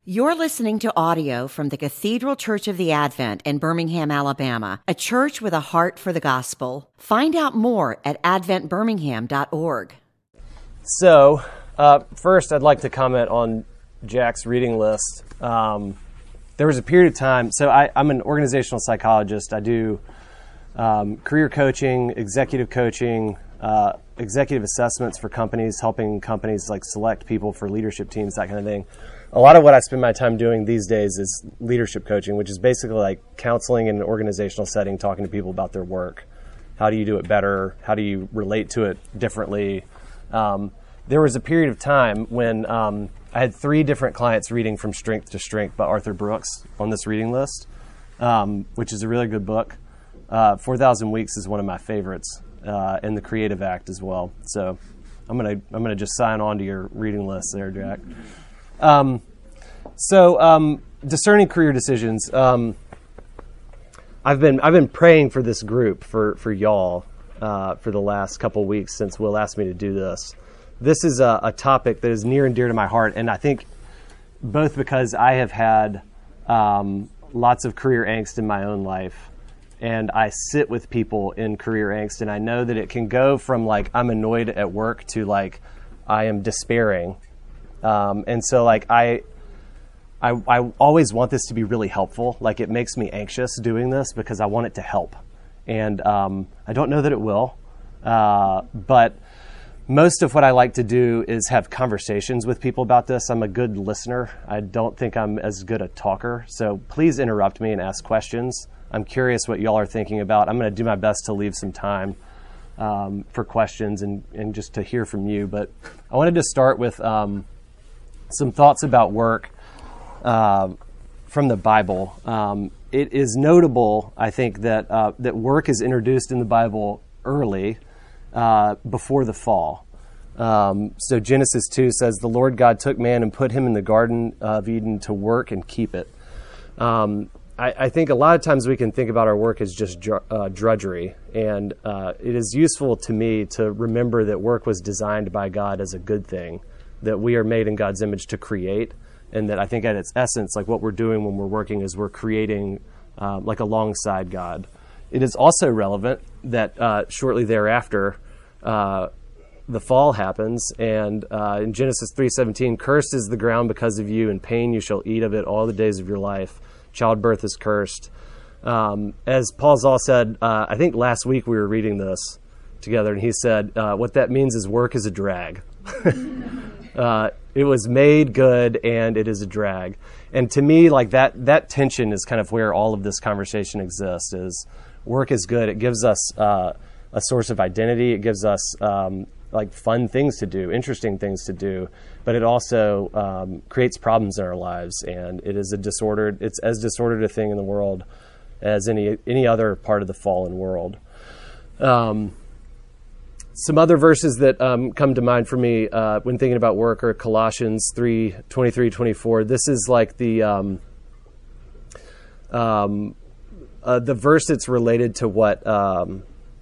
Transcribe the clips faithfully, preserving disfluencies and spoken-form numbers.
You're listening to audio from the Cathedral Church of the Advent in Birmingham, Alabama, a church with a heart for the gospel. Find out more at advent birmingham dot org. So, uh, first I'd like to comment on Jack's reading list. Um, there was a period of time, so I, I'm an organizational psychologist. I do um, career coaching, executive coaching, uh, executive assessments for companies, helping companies like select people for leadership teams, that kind of thing. A lot of what I spend my time doing these days is leadership coaching, which is basically like counseling in an organizational setting, talking to people about their work. How do you do it better? How do you relate to it differently? Um, there was a period of time when um, I had three different clients reading From Strength to Strength by Arthur Brooks on this reading list, um, which is a really good book. Uh, four thousand Weeks is one of my favorites, uh, and The Creative Act as well. So I'm gonna I'm gonna just sign on to your reading list there, Jack. Um, so, um, discerning career decisions. Um, I've been, I've been praying for this group, for, for y'all, uh, for the last couple of weeks since Will asked me to do this. This is a, a topic that is near and dear to my heart. And I think both because I have had, um, lots of career angst in my own life, and I sit with people in career angst, and I know that it can go from like, I'm annoyed at work to like, I am despairing. Um, and so, like, I, I, I always want this to be really helpful. Like, it makes me anxious doing this because I want it to help. And um, I don't know that it will. Uh, but most of what I like to do is have conversations with people about this. I'm a good listener. I don't think I'm as good a talker. So please interrupt me and ask questions. I'm curious what y'all are thinking about. I'm going to do my best to leave some time um, for questions and, and just to hear from you. But I wanted to start with... Um, some thoughts about work uh, from the Bible. Um, it is notable, I think, that uh, that work is introduced in the Bible early, uh, before the fall. Um, so Genesis two says, "The Lord God took man and put him in the Garden of Eden to work and keep it." Um, I, I think a lot of times we can think about our work as just dr- uh, drudgery, and uh, it is useful to me to remember that work was designed by God as a good thing, that we are made in God's image to create, and that I think at its essence, like what we're doing when we're working is we're creating um, like alongside God. It is also relevant that uh, shortly thereafter, uh, the fall happens, and uh, in Genesis three seventeen, "Cursed is the ground because of you, in pain you shall eat of it all the days of your life. Childbirth is cursed." Um, as Paul Zoll said, uh, I think last week we were reading this together, and he said, uh, what that means is work is a drag. Uh, it was made good, and it is a drag. And to me, like that, that tension is kind of where all of this conversation exists. Is work is good. It gives us uh, a source of identity. It gives us um, like fun things to do, interesting things to do. But it also um, creates problems in our lives, and it is a disordered. It's as disordered a thing in the world as any any other part of the fallen world. Um, Some other verses that um, come to mind for me uh, when thinking about work are Colossians three twenty-three, twenty-four. This is like the um, um, uh, the verse that's related to what um,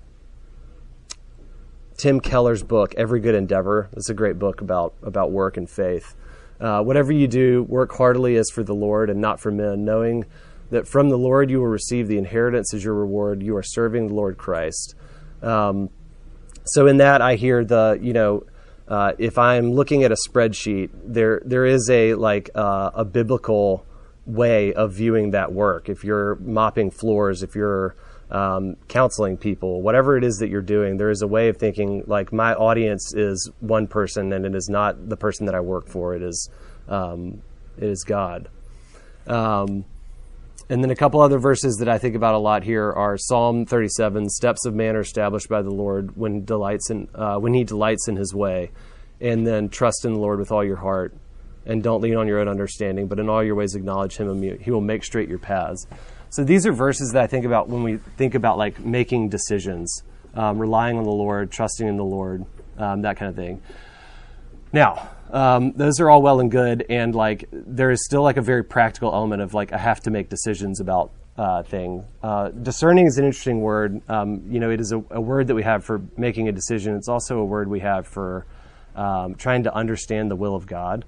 Tim Keller's book, Every Good Endeavor. It's a great book about about work and faith. Uh, Whatever you do, work heartily as for the Lord and not for men, knowing that from the Lord you will receive the inheritance as your reward. You are serving the Lord Christ. Um, So in that, I hear the, you know, uh, if I'm looking at a spreadsheet, there there is a like uh, a biblical way of viewing that work. If you're mopping floors, if you're um, counseling people, whatever it is that you're doing, there is a way of thinking like my audience is one person, and it is not the person that I work for. It is um, it is God. Um, And then a couple other verses that I think about a lot here are Psalm thirty-seven, "Steps of man are established by the Lord when delights in uh, when he delights in his way." And then, "Trust in the Lord with all your heart, and don't lean on your own understanding, but in all your ways acknowledge him, and he will make straight your paths." So these are verses that I think about when we think about like making decisions, um, relying on the Lord, trusting in the Lord, um, that kind of thing. Now, Um, those are all well and good, and like there is still like a very practical element of like I have to make decisions about uh, thing. Uh, discerning is an interesting word. Um, you know, it is a, a word that we have for making a decision. It's also a word we have for um, trying to understand the will of God.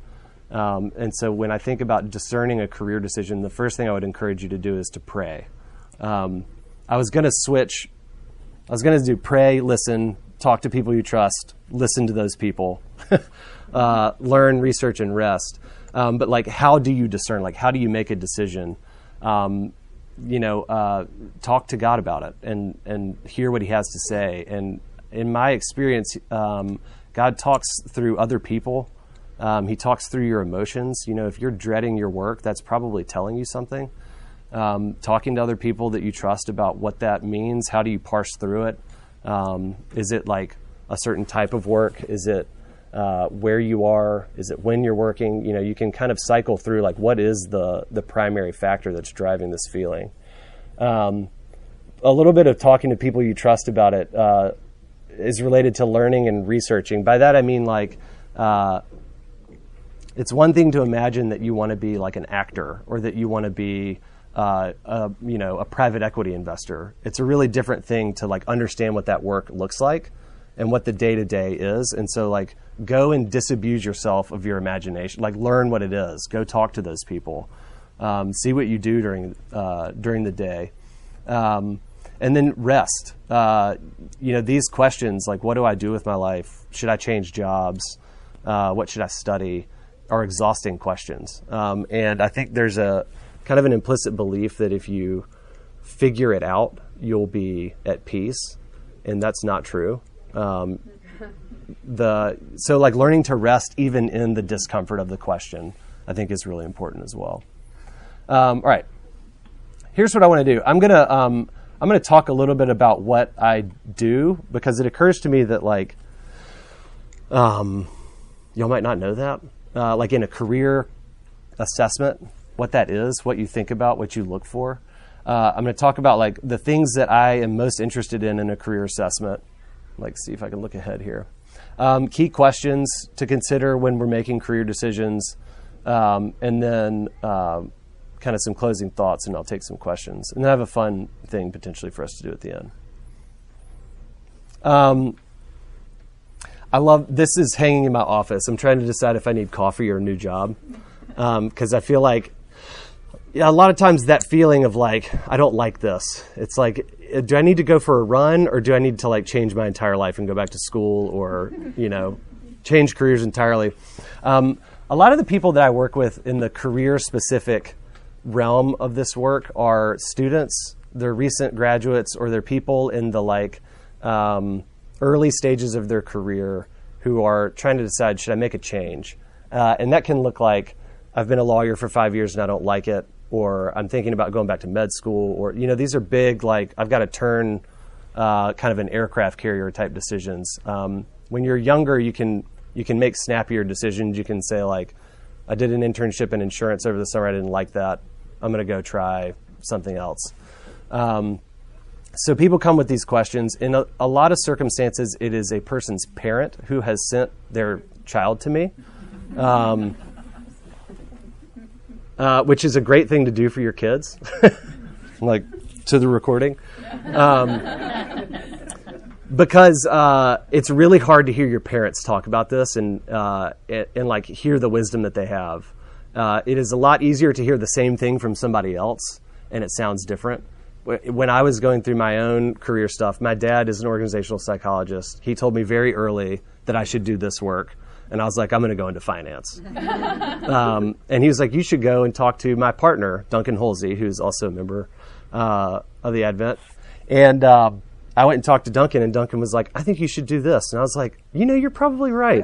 Um, and so when I think about discerning a career decision, the first thing I would encourage you to do is to pray. Um, I was going to switch. I was going to do pray, listen, talk to people you trust, listen to those people, uh, learn, research, and rest. Um, but like, how do you discern? Like, how do you make a decision? Um, you know, uh, talk to God about it and, and hear what he has to say. And in my experience, um, God talks through other people. Um, he talks through your emotions. You know, if you're dreading your work, that's probably telling you something. Um, talking to other people that you trust about what that means. How do you parse through it? Um, is it like a certain type of work? Is it uh, where you are? Is it when you're working? You know, you can kind of cycle through like what is the the primary factor that's driving this feeling. Um, a little bit of talking to people you trust about it uh, is related to learning and researching. By that I mean like uh, it's one thing to imagine that you want to be like an actor or that you want to be uh, a, you know, a private equity investor. It's a really different thing to like understand what that work looks like and what the day-to-day is. And so like go and disabuse yourself of your imagination, like learn what it is, go talk to those people, um, see what you do during, uh, during the day. Um, and then rest. Uh, you know, these questions like, what do I do with my life? Should I change jobs? Uh, what should I study? Are exhausting questions. Um, and I think there's a kind of an implicit belief that if you figure it out, you'll be at peace. And that's not true. Um, the so like learning to rest even in the discomfort of the question, I think is really important as well. Um, all right. Here's what I want to do. I'm gonna um, I'm gonna talk a little bit about what I do because it occurs to me that like um, y'all might not know that. Uh, like in a career assessment, what that is, what you think about, what you look for. Uh, I'm going to talk about like the things that I am most interested in in a career assessment. Like, see if I can look ahead here. Um, key questions to consider when we're making career decisions, um, and then uh, kind of some closing thoughts, and I'll take some questions. And then I have a fun thing potentially for us to do at the end. Um, I love, this is hanging in my office. I'm trying to decide if I need coffee or a new job. Because um, I feel like, yeah, a lot of times that feeling of like, I don't like this. It's like, do I need to go for a run or do I need to like change my entire life and go back to school or, you know, change careers entirely? Um, a lot of the people that I work with in the career specific realm of this work are students, they're recent graduates, or they're people in the like, um, early stages of their career who are trying to decide, should I make a change? Uh, and that can look like, I've been a lawyer for five years and I don't like it, or I'm thinking about going back to med school, or, you know, these are big, like, I've got to turn uh, kind of an aircraft carrier type decisions. Um, when you're younger, you can you can make snappier decisions. You can say, like, I did an internship in insurance over the summer, I didn't like that, I'm going to go try something else. Um, So people come with these questions. In a, a lot of circumstances, it is a person's parent who has sent their child to me, um, uh, which is a great thing to do for your kids, like to the recording, um, because uh, it's really hard to hear your parents talk about this and uh, and, and like hear the wisdom that they have. Uh, it is a lot easier to hear the same thing from somebody else, and it sounds different. When I was going through my own career stuff, my dad is an organizational psychologist. He told me very early that I should do this work. And I was like, I'm going to go into finance. um, and he was like, you should go and talk to my partner, Duncan Holsey, who's also a member uh, of the Advent. And uh, I went and talked to Duncan, and Duncan was like, I think you should do this. And I was like, you know, you're probably right.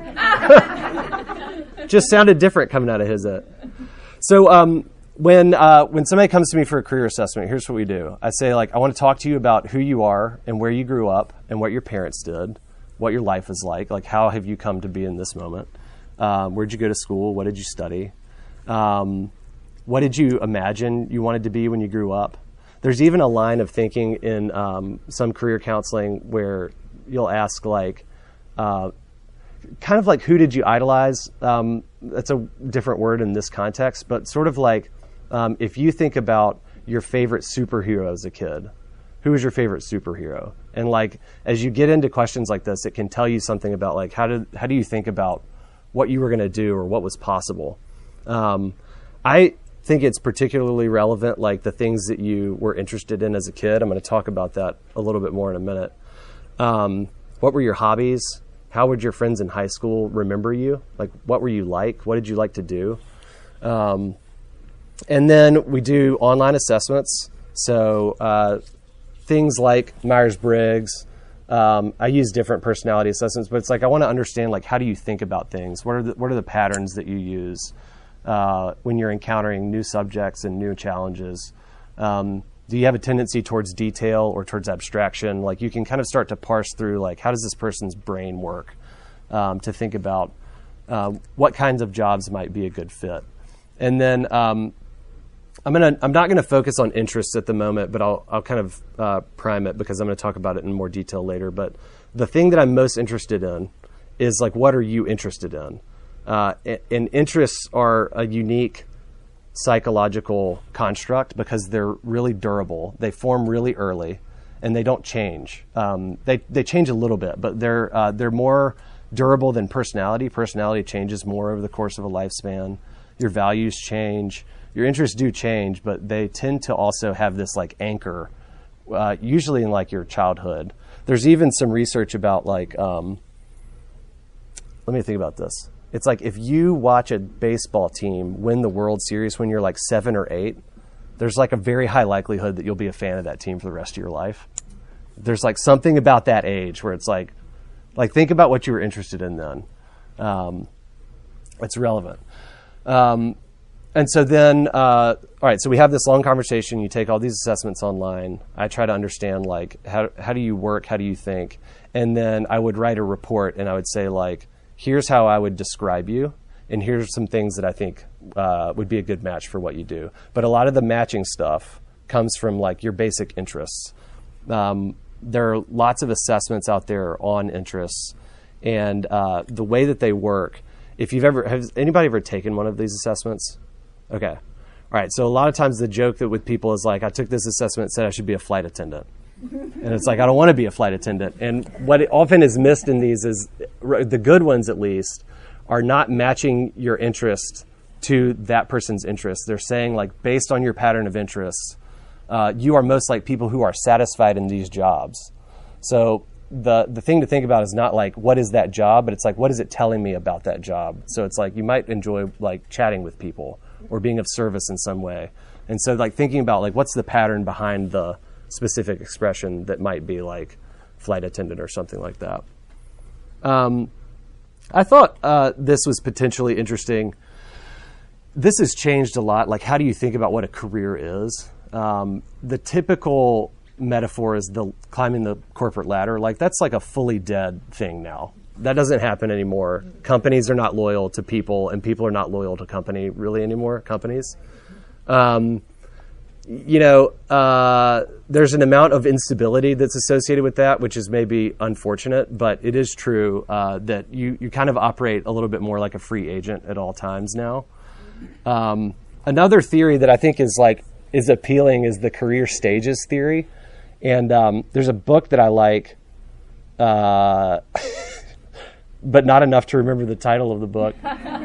Just sounded different coming out of his head. So, um, When uh, when somebody comes to me for a career assessment, here's what we do. I say, like, I want to talk to you about who you are and where you grew up and what your parents did, what your life is like, like how have you come to be in this moment? Um, where'd you go to school? What did you study? Um, what did you imagine you wanted to be when you grew up? There's even a line of thinking in um, some career counseling where you'll ask, like, uh, kind of like, who did you idolize? Um, that's a different word in this context, but sort of like, Um, if you think about your favorite superhero as a kid, who was your favorite superhero? And like, as you get into questions like this, it can tell you something about like, how did how do you think about what you were going to do or what was possible? Um, I think it's particularly relevant, like the things that you were interested in as a kid. I'm going to talk about that a little bit more in a minute. Um, what were your hobbies? How would your friends in high school remember you? Like, what were you like? What did you like to do? Um, and then we do online assessments. So uh, things like Myers-Briggs. Um, I use different personality assessments, but it's like I want to understand, like, how do you think about things? What are the, what are the patterns that you use uh, when you're encountering new subjects and new challenges? Um, do you have a tendency towards detail or towards abstraction? Like, you can kind of start to parse through, like, how does this person's brain work um, to think about uh, what kinds of jobs might be a good fit. And then um, I'm gonna. I'm not gonna focus on interests at the moment, but I'll. I'll kind of uh, prime it because I'm gonna talk about it in more detail later. But the thing that I'm most interested in is, like, what are you interested in? Uh, and interests are a unique psychological construct because they're really durable. They form really early, and they don't change. Um, they they change a little bit, but they're uh, they're more durable than personality. Personality changes more over the course of a lifespan. Your values change. Your interests do change, but they tend to also have this, like, anchor, uh, usually in, like, your childhood. There's even some research about, like, um, let me think about this. It's like if you watch a baseball team win the World Series when you're like seven or eight, there's like a very high likelihood that you'll be a fan of that team for the rest of your life. There's like something about that age where it's like, like think about what you were interested in then. Um, it's relevant. Um, And so then, uh, all right, so we have this long conversation. You take all these assessments online. I try to understand, like, how how do you work? How do you think? And then I would write a report, and I would say, like, here's how I would describe you, and here's some things that I think uh, would be a good match for what you do. But a lot of the matching stuff comes from, like, your basic interests. Um, there are lots of assessments out there on interests, and uh, the way that they work, if you've ever, has anybody ever taken one of these assessments? Okay. All right. So a lot of times the joke that with people is like, I took this assessment, said I should be a flight attendant. And it's like, I don't want to be a flight attendant. And what it often is missed in these is, the good ones at least, are not matching your interest to that person's interest. They're saying, like, based on your pattern of interests, uh, you are most like people who are satisfied in these jobs. So the the thing to think about is not like, what is that job, but it's like, what is it telling me about that job? So it's like, you might enjoy, like, chatting with people or being of service in some way. And so, like, thinking about, like, what's the pattern behind the specific expression that might be like flight attendant or something like that. Um, I thought uh, this was potentially interesting. This has changed a lot. Like, how do you think about what a career is? Um, the typical metaphor is the climbing the corporate ladder. Like, that's like a fully dead thing now. That doesn't happen anymore. Companies are not loyal to people, and people are not loyal to company really anymore, companies. Um, you know, uh, there's an amount of instability that's associated with that, which is maybe unfortunate, but it is true uh, that you, you kind of operate a little bit more like a free agent at all times now. Um, another theory that I think is like is appealing is the career stages theory. And um, there's a book that I like, uh, but not enough to remember the title of the book.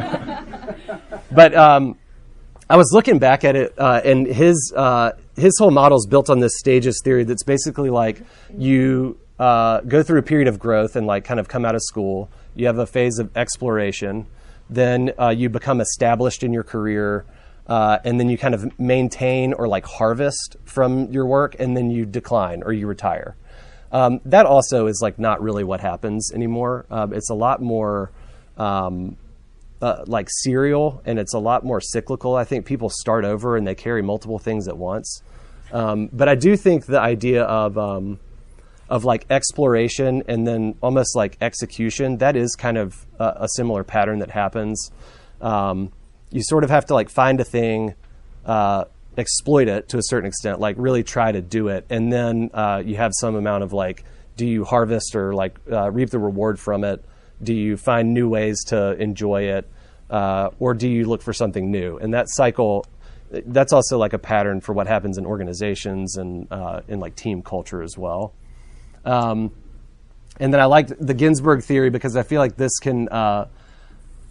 But um, I was looking back at it, uh, and his uh, his whole model is built on this stages theory that's basically like you uh, go through a period of growth and like kind of come out of school. You have a phase of exploration. Then uh, you become established in your career. Uh, and then you kind of maintain or like harvest from your work, and then you decline or you retire. Um, that also is like not really what happens anymore. Uh, it's a lot more um, uh, like serial, and it's a lot more cyclical. I think people start over and they carry multiple things at once. Um, but I do think the idea of um, of like exploration and then almost like execution, that is kind of a, a similar pattern that happens. Um, You sort of have to like find a thing, uh, exploit it to a certain extent, like really try to do it. And then uh, you have some amount of like, do you harvest or like uh, reap the reward from it? Do you find new ways to enjoy it? Uh, or do you look for something new? And that cycle, that's also like a pattern for what happens in organizations and uh, in like team culture as well. Um, and then I liked the Ginsberg theory because I feel like this can, uh,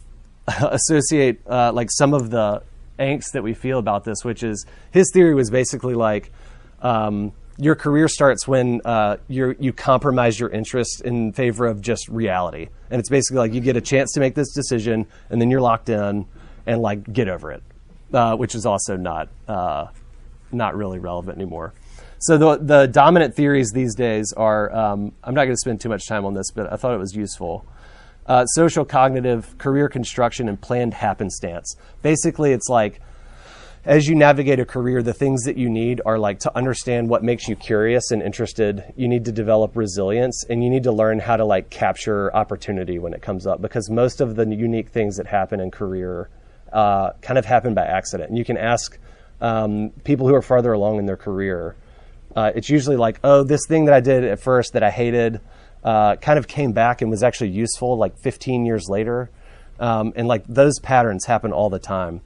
associate uh, like some of the angst that we feel about this, which is his theory was basically like um, your career starts when uh, you you compromise your interest in favor of just reality, and it's basically like you get a chance to make this decision, and then you're locked in, and like get over it, uh, which is also not uh, not really relevant anymore. So the the dominant theories these days are um, I'm not going to spend too much time on this, but I thought it was useful. Uh, social cognitive, career construction, and planned happenstance. Basically, it's like as you navigate a career, the things that you need are like to understand what makes you curious and interested. You need to develop resilience, and you need to learn how to like capture opportunity when it comes up, because most of the unique things that happen in career uh, kind of happen by accident. And you can ask um, people who are farther along in their career. Uh, it's usually like, oh, this thing that I did at first that I hated Uh, kind of came back and was actually useful like fifteen years later. Um, and like those patterns happen all the time.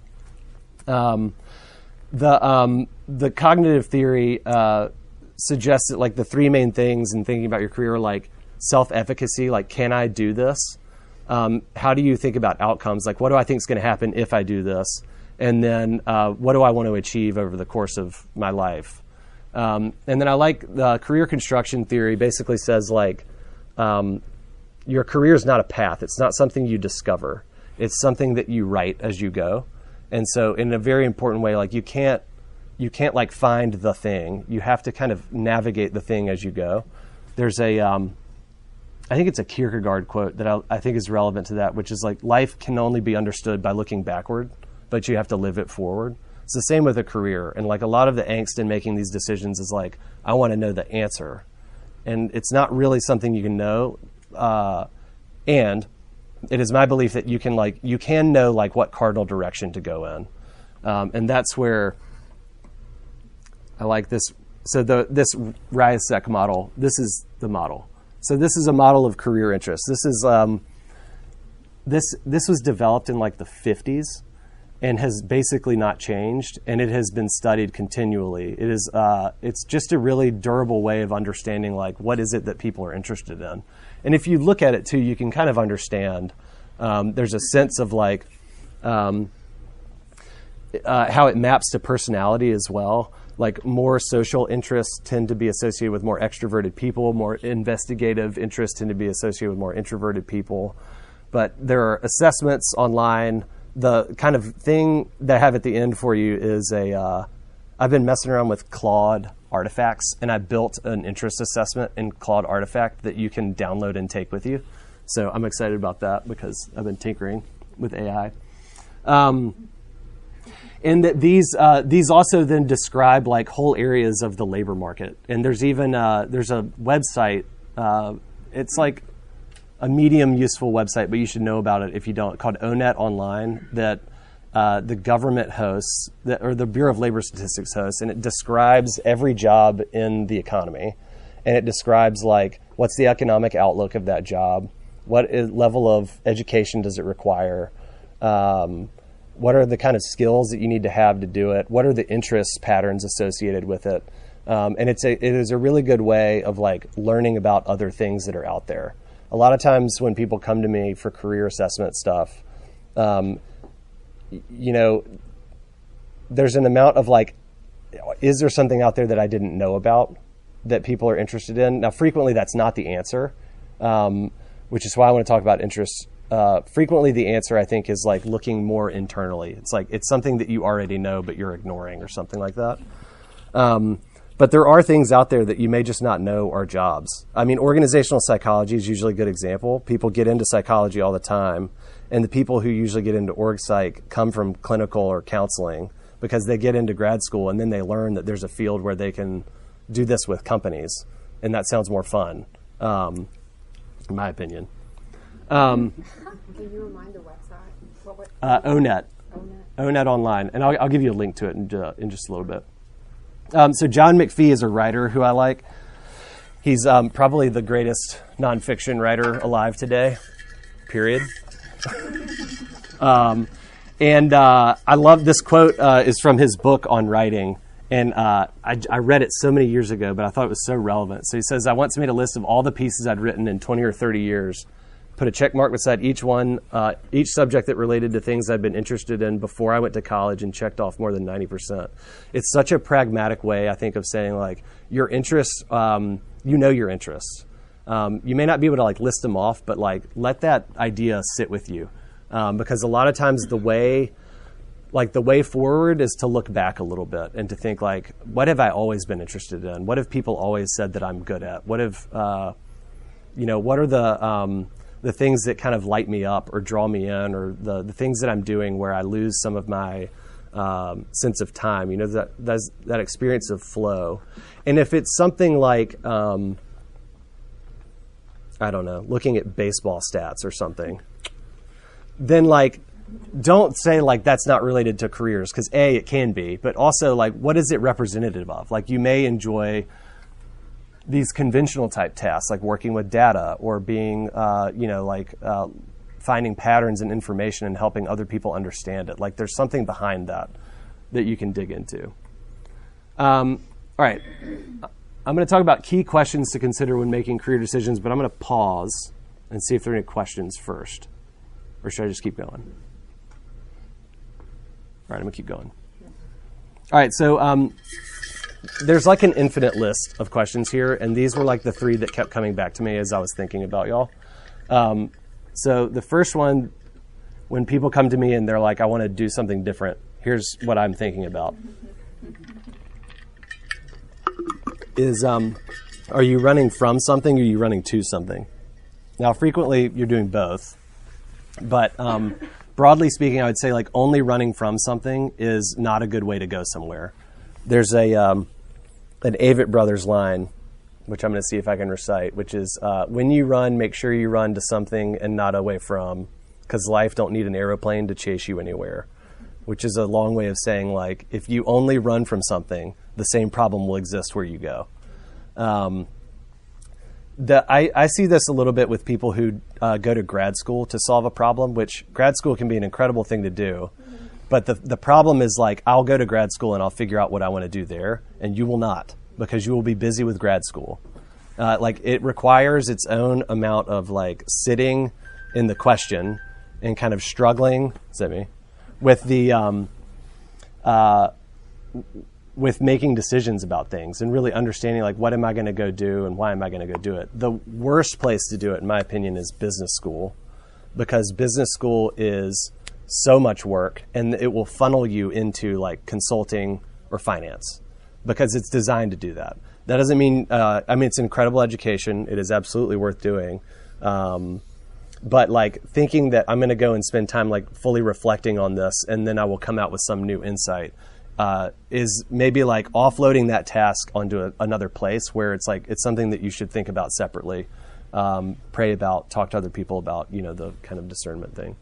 Um, the um, the cognitive theory uh, suggests that like the three main things in thinking about your career are like self-efficacy, like can I do this? Um, how do you think about outcomes? Like what do I think is going to happen if I do this? And then uh, what do I want to achieve over the course of my life? Um, and then I like the career construction theory basically says like, Um, your career is not a path. It's not something you discover. It's something that you write as you go. And so in a very important way, like you can't, you can't like find the thing. You have to kind of navigate the thing as you go. There's a, um, I think it's a Kierkegaard quote that I, I think is relevant to that, which is like life can only be understood by looking backward, but you have to live it forward. It's the same with a career. And like a lot of the angst in making these decisions is like, I want to know the answer. And it's not really something you can know. Uh, and it is my belief that you can like you can know like what cardinal direction to go in. Um, and that's where I like this. So the this Ryersek model, this is the model. So this is a model of career interest. This is um, this this was developed in like the fifties and has basically not changed, and it has been studied continually. It is uh, it's just a really durable way of understanding like what is it that people are interested in. And if you look at it too, you can kind of understand. Um, there's a sense of like um, uh, how it maps to personality as well. Like more social interests tend to be associated with more extroverted people, more investigative interests tend to be associated with more introverted people. But there are assessments online. The kind of thing that I have at the end for you is a, uh, I've been messing around with Claude Artifacts, and I built an interest assessment in Claude Artifact that you can download and take with you. So I'm excited about that because I've been tinkering with A I. Um, and that these uh, these also then describe like whole areas of the labor market. And there's even, uh, there's a website, uh, it's like a medium useful website, but you should know about it if you don't, called O net Online, that uh, the government hosts, that, or the Bureau of Labor Statistics hosts, and it describes every job in the economy. And it describes like, what's the economic outlook of that job? What is, level of education does it require? Um, what are the kind of skills that you need to have to do it? What are the interest patterns associated with it? Um, and it's a, it is a really good way of like learning about other things that are out there. A lot of times when people come to me for career assessment stuff, um, you know, there's an amount of like, is there something out there that I didn't know about that people are interested in? Now, frequently that's not the answer, um, which is why I want to talk about interest. Uh, frequently the answer, I think, is like looking more internally. It's like it's something that you already know, but you're ignoring or something like that. Um, But there are things out there that you may just not know are jobs. I mean, organizational psychology is usually a good example. People get into psychology all the time, and the people who usually get into org psych come from clinical or counseling because they get into grad school and then they learn that there's a field where they can do this with companies, and that sounds more fun, um, in my opinion. Um, Can you remind the website? What, what, uh, O net. O net. O net Online, and I'll, I'll give you a link to it in, uh, in just a little bit. Um, so John McPhee is a writer who I like. He's um, probably the greatest nonfiction writer alive today, period. um, and uh, I love this quote uh, is from his book on writing. And uh, I, I read it so many years ago, but I thought it was so relevant. So he says, I once made a list of all the pieces I'd written in twenty or thirty years, put a check mark beside each one, uh, each subject that related to things I'd been interested in before I went to college, and checked off more than ninety percent. It's such a pragmatic way, I think, of saying, like, your interests, um, you know your interests. Um, you may not be able to, like, list them off, but, like, let that idea sit with you. Um, because a lot of times the way, like, the way forward is to look back a little bit and to think, like, what have I always been interested in? What have people always said that I'm good at? What have, uh, you know, what are the... Um, the things that kind of light me up or draw me in, or the, the things that I'm doing where I lose some of my um, sense of time, you know, that that's, that experience of flow. And if it's something like, um, I don't know, looking at baseball stats or something, then, like, don't say, like, that's not related to careers, because A, it can be, but also, like, what is it representative of? Like, you may enjoy these conventional type tasks, like working with data or being, uh, you know, like uh, finding patterns and information and helping other people understand it. Like, there's something behind that that you can dig into. Um, all right. I'm going to talk about key questions to consider when making career decisions, but I'm going to pause and see if there are any questions first. Or should I just keep going? All right, I'm going to keep going. All right, so... Um, there's like an infinite list of questions here, and these were like the three that kept coming back to me as I was thinking about y'all. Um, so the first one, when people come to me and they're like, I want to do something different, here's what I'm thinking about. Is, um, are you running from something or are you running to something? Now, frequently you're doing both, but um, broadly speaking, I would say, like, only running from something is not a good way to go somewhere. There's a um, an Avett Brothers line, which I'm going to see if I can recite, which is, uh, when you run, make sure you run to something and not away from, because life don't need an aeroplane to chase you anywhere, which is a long way of saying, like, if you only run from something, the same problem will exist where you go. Um, the, I, I see this a little bit with people who uh, go to grad school to solve a problem, which grad school can be an incredible thing to do. But the the problem is, like, I'll go to grad school and I'll figure out what I want to do there, and you will not, because you will be busy with grad school. Uh, like, it requires its own amount of, like, sitting in the question and kind of struggling, is that me? With the um, uh, with making decisions about things and really understanding, like, what am I going to go do and why am I going to go do it? The worst place to do it, in my opinion, is business school, because business school is so much work, and it will funnel you into, like, consulting or finance, because it's designed to do that. That doesn't mean, uh, I mean, it's an incredible education. It is absolutely worth doing. Um, but, like, thinking that I'm going to go and spend time, like, fully reflecting on this, and then I will come out with some new insight, uh, is maybe, like, offloading that task onto a, another place where it's, like, it's something that you should think about separately, um, pray about, talk to other people about, you know, the kind of discernment thing.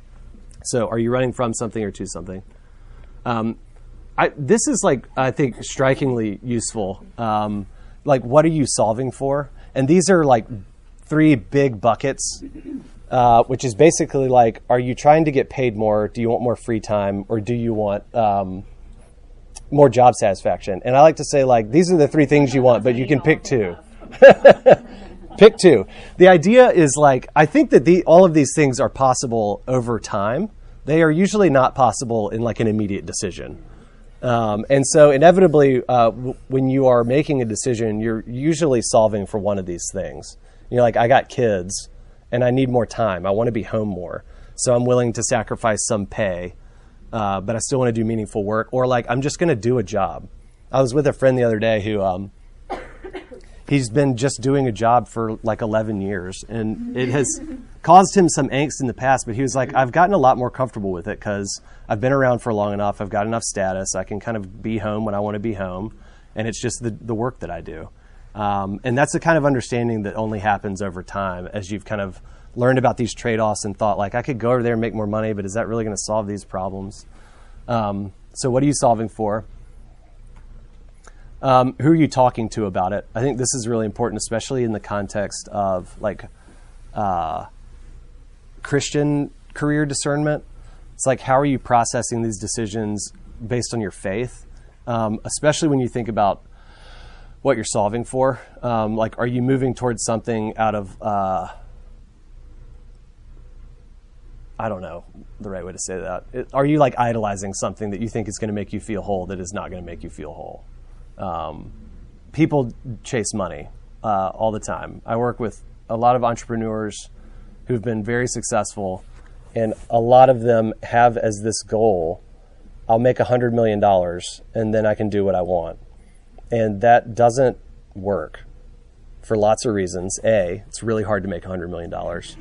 So are you running from something or to something? Um, I, this is, like, I think, strikingly useful. Um, like, what are you solving for? And these are, like, three big buckets, uh, which is basically, like, are you trying to get paid more? Do you want more free time? Or do you want um, more job satisfaction? And I like to say, like, these are the three things you want, but you can pick two. Pick two. The idea is, like, I think that the, all of these things are possible over time. They are usually not possible in, like, an immediate decision. Um, and so inevitably, uh, w- when you are making a decision, you're usually solving for one of these things. You're like, I got kids and I need more time. I want to be home more. So I'm willing to sacrifice some pay, uh, but I still want to do meaningful work. Or, like, I'm just going to do a job. I was with a friend the other day who... Um, He's been just doing a job for like eleven years, and it has caused him some angst in the past, but he was like, I've gotten a lot more comfortable with it because I've been around for long enough. I've got enough status. I can kind of be home when I want to be home, and it's just the, the work that I do. Um, and that's the kind of understanding that only happens over time as you've kind of learned about these trade-offs and thought, like, I could go over there and make more money, but is that really going to solve these problems? Um, so what are you solving for? Um, who are you talking to about it? I think this is really important, especially in the context of, like, uh, Christian career discernment. It's like, how are you processing these decisions based on your faith, um, especially when you think about what you're solving for. Um, like, are you moving towards something out of uh, I don't know the right way to say that. It, are you like idolizing something that you think is going to make you feel whole that is not going to make you feel whole? Um, people chase money uh, all the time. I work with a lot of entrepreneurs who've been very successful, and a lot of them have as this goal, I'll make one hundred million dollars and then I can do what I want. And that doesn't work for lots of reasons. A, it's really hard to make one hundred million dollars.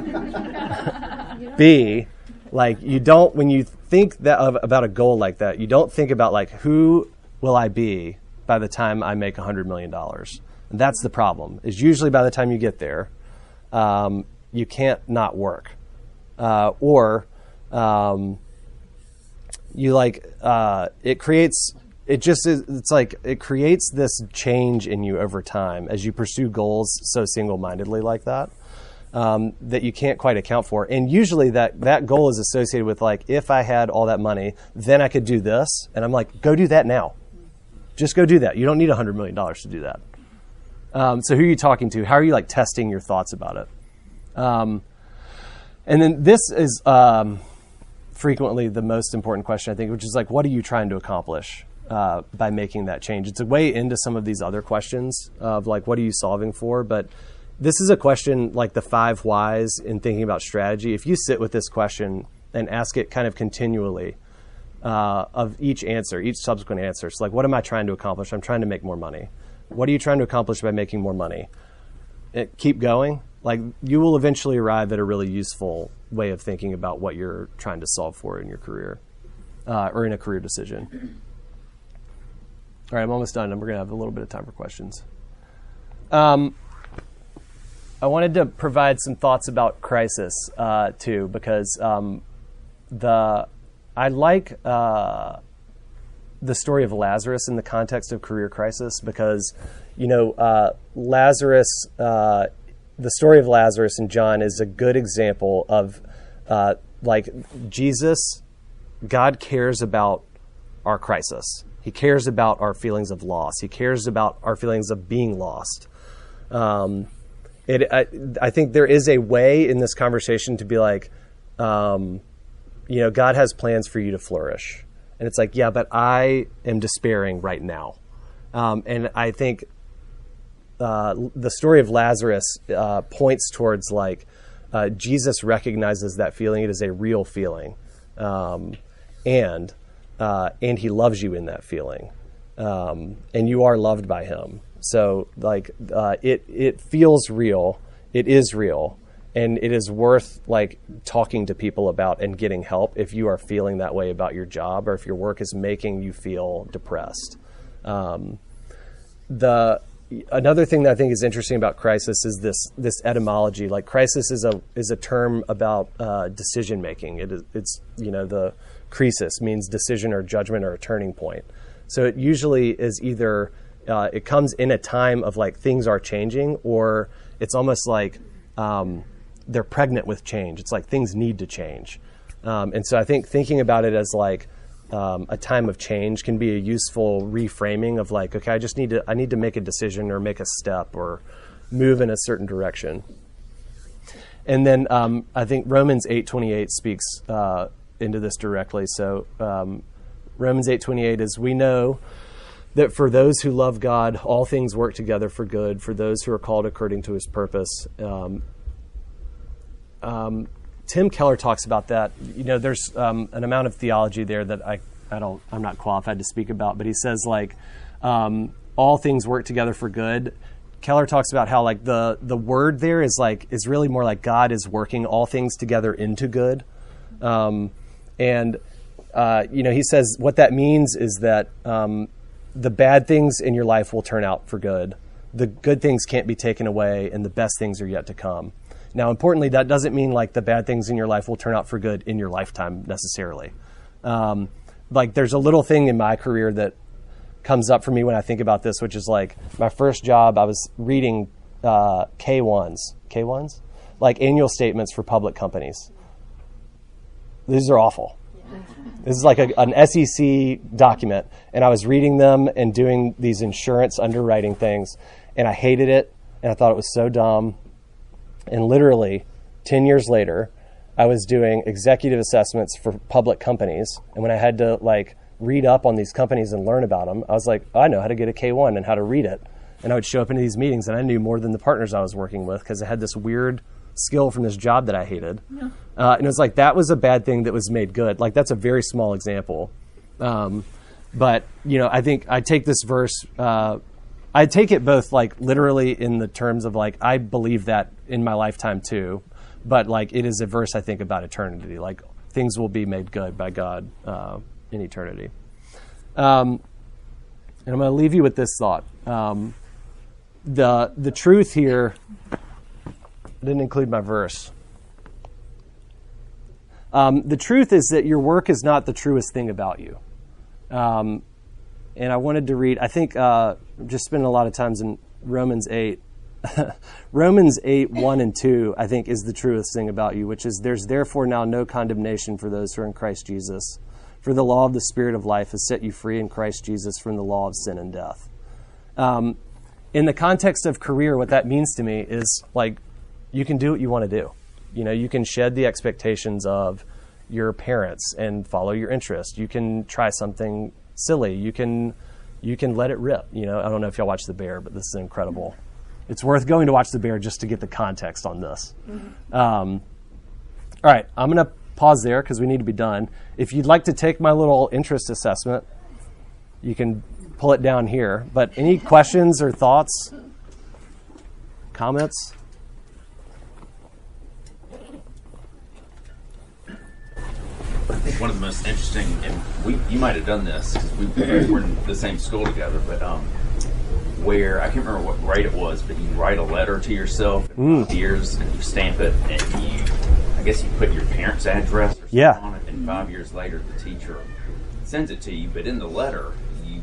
B, like you don't, when you think that of, about a goal like that, you don't think about like, who will I be by the time I make one hundred million dollars? And that's the problem, is usually by the time you get there, um, you can't not work. Uh, or um, you like, uh, it creates, it just is, it's like, it creates this change in you over time as you pursue goals so single-mindedly like that. Um, that you can't quite account for. And usually that, that goal is associated with like, if I had all that money, then I could do this. And I'm like, go do that now. Just go do that. You don't need one hundred million dollars to do that. Um, so who are you talking to? How are you like testing your thoughts about it? Um, and then this is um, frequently the most important question, I think, which is like, what are you trying to accomplish uh, by making that change? It's a way into some of these other questions of like, what are you solving for? But this is a question like the five whys in thinking about strategy. If you sit with this question and ask it kind of continually uh, of each answer, each subsequent answer, it's like, what am I trying to accomplish? I'm trying to make more money. What are you trying to accomplish by making more money? It, keep going. Like you will eventually arrive at a really useful way of thinking about what you're trying to solve for in your career uh, or in a career decision. All right, I'm almost done, and we're going to have a little bit of time for questions. Um, I wanted to provide some thoughts about crisis uh, too, because um, the I like uh, the story of Lazarus in the context of career crisis, because you know uh, Lazarus, uh, the story of Lazarus in John is a good example of uh, like Jesus. God cares about our crisis. He cares about our feelings of loss. He cares about our feelings of being lost. Um, It, I, I think there is a way in this conversation to be like, um, you know, God has plans for you to flourish. And it's like, yeah, but I am despairing right now. Um, and I think uh, the story of Lazarus uh, points towards like uh, Jesus recognizes that feeling. It is a real feeling. Um, and uh, and he loves you in that feeling. Um, and you are loved by him. So, like, uh, it it feels real. It is real, and it is worth like talking to people about and getting help if you are feeling that way about your job or if your work is making you feel depressed. Um, the another thing that I think is interesting about crisis is this this etymology. Like, crisis is a is a term about uh, decision making. It is it's you know the crisis means decision or judgment or a turning point. So it usually is either Uh, it comes in a time of like things are changing, or it's almost like um, they're pregnant with change. It's like things need to change. Um, and so I think thinking about it as like um, a time of change can be a useful reframing of like, okay, I just need to, I need to make a decision or make a step or move in a certain direction. And then um, I think Romans eight twenty-eight speaks uh, into this directly. So um, Romans eight twenty-eight is, we know that for those who love God, all things work together for good, for those who are called according to his purpose. Um, um, Tim Keller talks about that. You know, there's um, an amount of theology there that I, I don't, I'm not qualified to speak about, but he says like, um, all things work together for good. Keller talks about how like the, the word there is like, is really more like God is working all things together into good. Um, and, uh, you know, he says what that means is that, um, the bad things in your life will turn out for good. The good things can't be taken away, and the best things are yet to come. Now, importantly, that doesn't mean like the bad things in your life will turn out for good in your lifetime necessarily. Um, like there's a little thing in my career that comes up for me when I think about this, which is like my first job, I was reading uh, K ones, K ones, like annual statements for public companies. These are awful. This is like a, an S E C document, and I was reading them and doing these insurance underwriting things, and I hated it, and I thought it was so dumb. And literally, ten years later, I was doing executive assessments for public companies. And when I had to like read up on these companies and learn about them, I was like, oh, I know how to get a K one and how to read it. And I would show up into these meetings and I knew more than the partners I was working with because I had this weird skill from this job that I hated. Yeah. Uh, and it was like, that was a bad thing that was made good. Like, that's a very small example. Um, but, you know, I think I take this verse, uh, I take it both like literally in the terms of like, I believe that in my lifetime too. But like, it is a verse I think about eternity. Like, things will be made good by God uh, in eternity. Um, and I'm going to leave you with this thought. Um, the the truth here, I didn't include my verse. Um, the truth is that your work is not the truest thing about you. Um, and I wanted to read, I think, uh, just spending a lot of times in Romans eight. Romans eight, one and two, I think, is the truest thing about you, which is, there's therefore now no condemnation for those who are in Christ Jesus. For the law of the Spirit of life has set you free in Christ Jesus from the law of sin and death. Um, in the context of career, what that means to me is, like, you can do what you want to do. You know, you can shed the expectations of your parents and follow your interest. You can try something silly. You can you can let it rip. You know, I don't know if y'all watch The Bear, but this is incredible. It's worth going to watch The Bear just to get the context on this. Mm-hmm. Um, all right, I'm going to pause there because we need to be done. If you'd like to take my little interest assessment, you can pull it down here. But any questions or thoughts, comments? I think one of the most interesting, and we you might have done this because we were in the same school together, but um, where I can't remember what grade it was, but you write a letter to yourself in five years and you stamp it, and you, I guess you put your parents' address or something yeah. on it, and five years later the teacher sends it to you, but in the letter you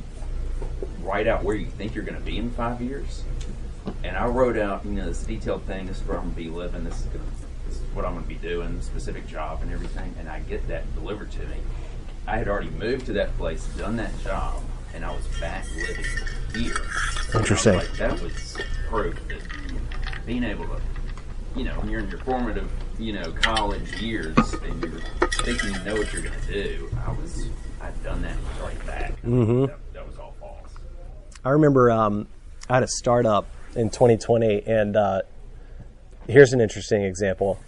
write out where you think you're going to be in five years. And I wrote out, you know, this detailed thing, this is where I'm going to be living, this is going to This is what I'm going to be doing, specific job and everything, and I get that delivered to me. I had already moved to that place, done that job, and I was back living here. Interesting. Like, that was proof that being able to, you know, when you're in your formative, you know, college years and you're thinking you know what you're going to do, I was, I'd done that and was already back. Mm-hmm. That, that was all false. I remember um, I had a startup in twenty twenty, and uh, here's an interesting example.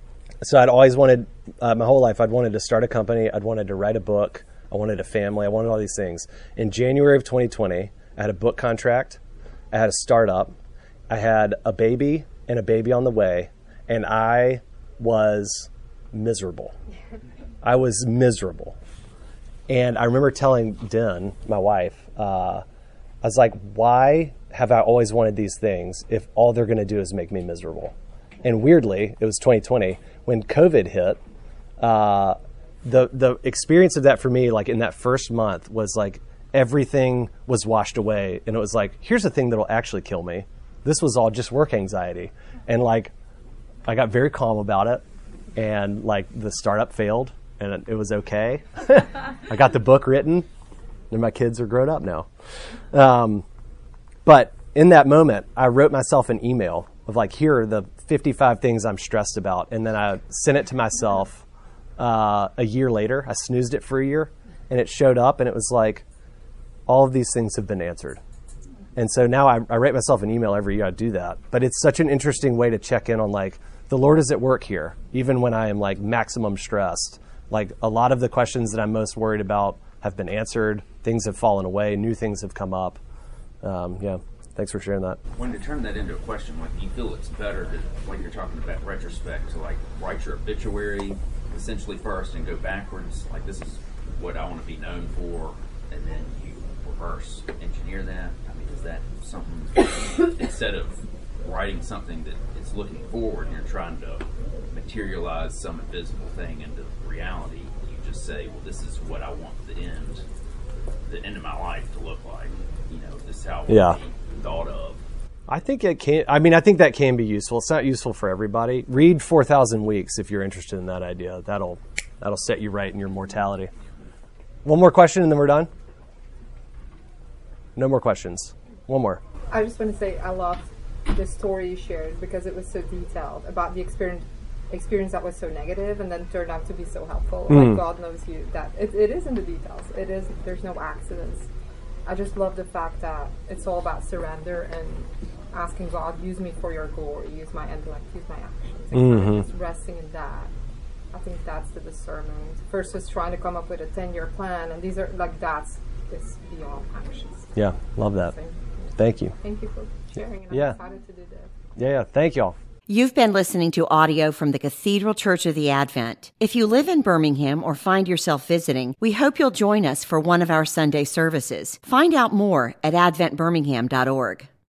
So I'd always wanted, uh, my whole life, I'd wanted to start a company. I'd wanted to write a book. I wanted a family. I wanted all these things. In January of twenty twenty, I had a book contract. I had a startup. I had a baby and a baby on the way. And I was miserable. I was miserable. And I remember telling Den, my wife, uh, I was like, why have I always wanted these things if all they're going to do is make me miserable? And weirdly, it was twenty twenty. When COVID hit, uh, the the experience of that for me, like in that first month, was like everything was washed away. And it was like, here's the thing that'll actually kill me. This was all just work anxiety. And like, I got very calm about it. And like, the startup failed and it was okay. I got the book written and my kids are grown up now. Um, but in that moment, I wrote myself an email of like, here are the fifty-five things I'm stressed about. And then I sent it to myself uh, a year later. I snoozed it for a year and it showed up and it was like, all of these things have been answered. And so now I, I write myself an email every year. I do that. But it's such an interesting way to check in on like, the Lord is at work here, even when I am like maximum stressed. Like a lot of the questions that I'm most worried about have been answered. Things have fallen away. New things have come up. Um, yeah. Thanks for sharing that. When to turn that into a question, like, do you feel it's better to, like you're talking about retrospect, to like write your obituary essentially first and go backwards? Like, this is what I want to be known for, and then you reverse engineer that? I mean, is that something, instead of writing something that it's looking forward and you're trying to materialize some invisible thing into reality, you just say, well, this is what I want the end, the end of my life to look like. You know, this is how it yeah. be thought of. I think it can. I mean, I think that can be useful. It's not useful for everybody. Read four thousand Weeks if you're interested in that idea. That'll that'll set you right in your mortality. One more question and then we're done. No more questions. One more. I just want to say I love the story you shared because it was so detailed about the experience experience that was so negative and then turned out to be so helpful. Mm. Like God knows you that it, it is in the details. It is. There's no accidents. I just love the fact that it's all about surrender and asking God, use me for your glory, use my intellect, use my actions, and Mm-hmm. kind of just resting in that. I think that's the discernment versus trying to come up with a ten-year plan, and these are like that's it's beyond actions. Yeah, love that. So, Thank you. thank you for sharing, and I'm Yeah. excited to do this. Yeah, yeah. Thank y'all. You've been listening to audio from the Cathedral Church of the Advent. If you live in Birmingham or find yourself visiting, we hope you'll join us for one of our Sunday services. Find out more at advent birmingham dot org.